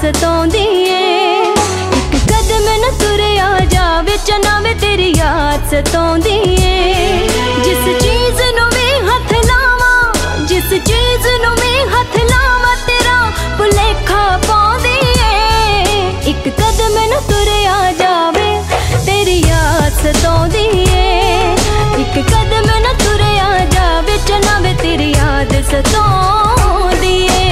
सताउंदी ए। इक कदम न तुरिया जावे चना वे तेरी याद सताउंदी ए। जिस चीज नूं मैं हथ लावां, जिस चीज नूं मैं हथ लावां तेरा भुलेखा पाउंदी ए। इक कदम न तुरिया जावे तेरी याद सताउंदी ए। इक कदम न तुरिया जावे चना वे तेरी याद सताउंदी ए।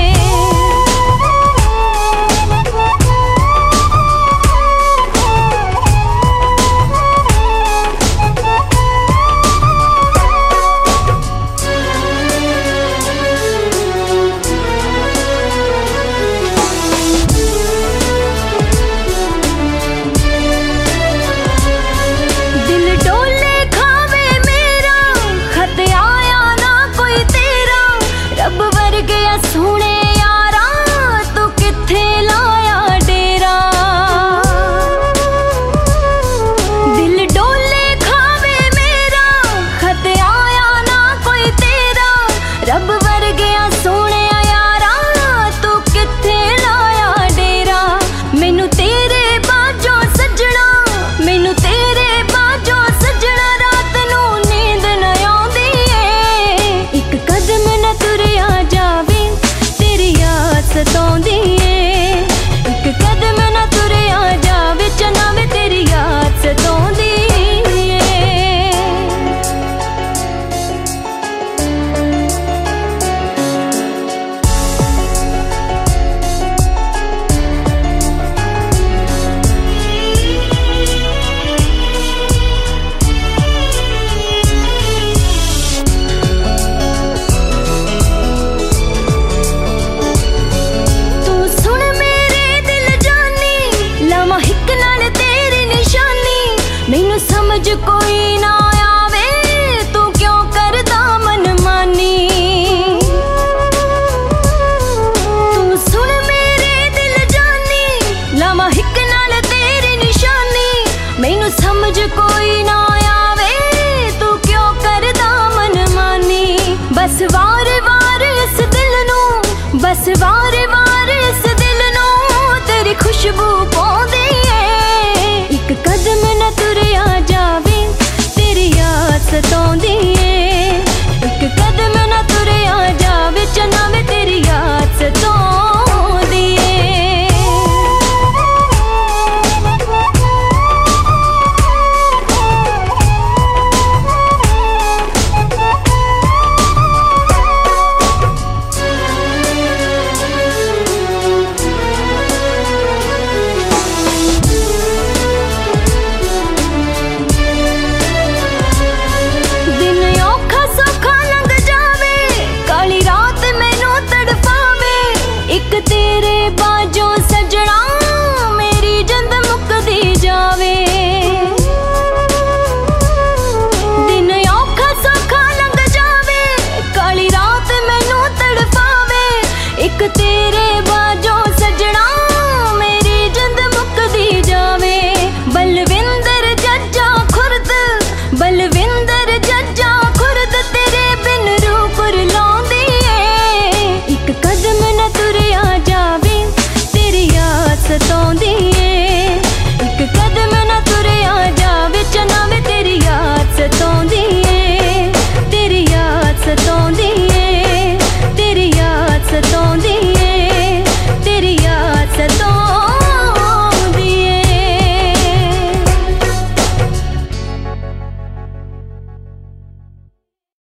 सताउंदी ए। इक कदम न तुरिया जावे चना वे तेरी याद सताउंदी ए। समझ कोई ना